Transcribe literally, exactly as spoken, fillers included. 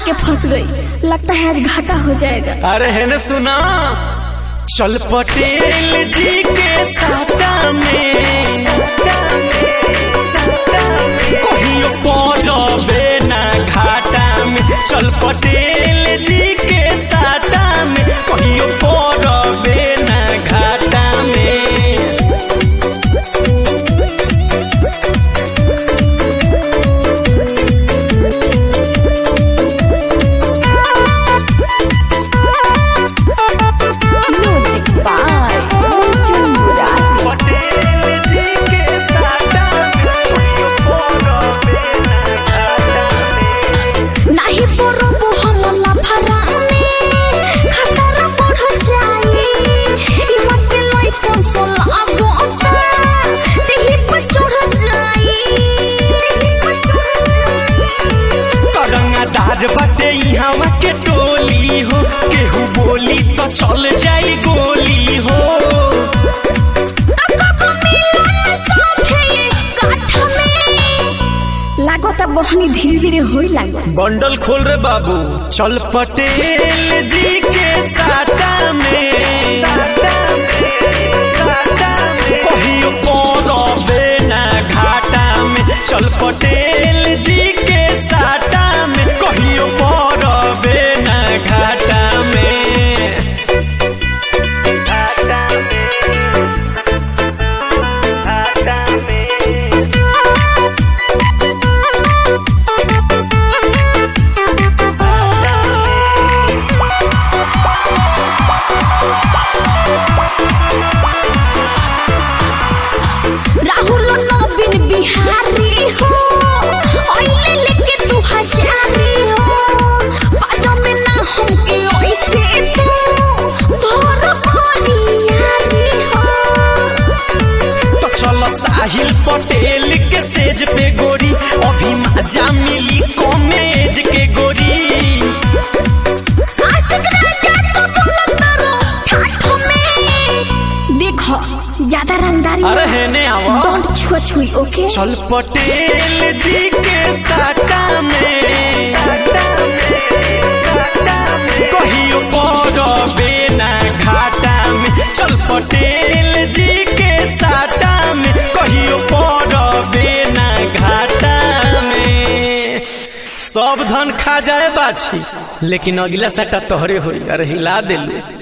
आके फंस गई, लगता है आज घाटा हो जाएगा। अरे है न सुना, चल पटेल जी के साटा में कहियो पड़बे ना घाटा में। चल पटेल जी के साटा में कहियो पड़बे ना घाटा में। बटे यहाँ के टोली हो, केहू बोली तो चल जाई गोली हो। लागो तब बहनी धीरे धीरे होई लागो। बंडल खोल रे बाबू, चल पटेल जी के साटा में कहियो पड़बे ना घाटा में। चल पटेल जी के साटा में कहियो पड़बे ना घाटा में। घाटा में घाटा में राहुल नवीन बिहारी हो, ओइले लेके तू हजारी हो। बाजा में ना हमके ओइसे तो भर भरियारी हो। तो चलो साहिल पटेल के सेज पे गोरी, अभी मजा मिली कॉमेज के गोरी। देखो ज्यादा रंगदारी अरे है ने आवा, डोंट छुआ छुई, ओके। चल पटेल जी के साटा में कहियो पड़बे ना घाटा में। चल पटेल जी के साटा में कहियो पड़बे ना घाटा में। सब धन खा जाए बाछी, लेकिन अगला साटा तोहरे होई। अरे हिला देलू।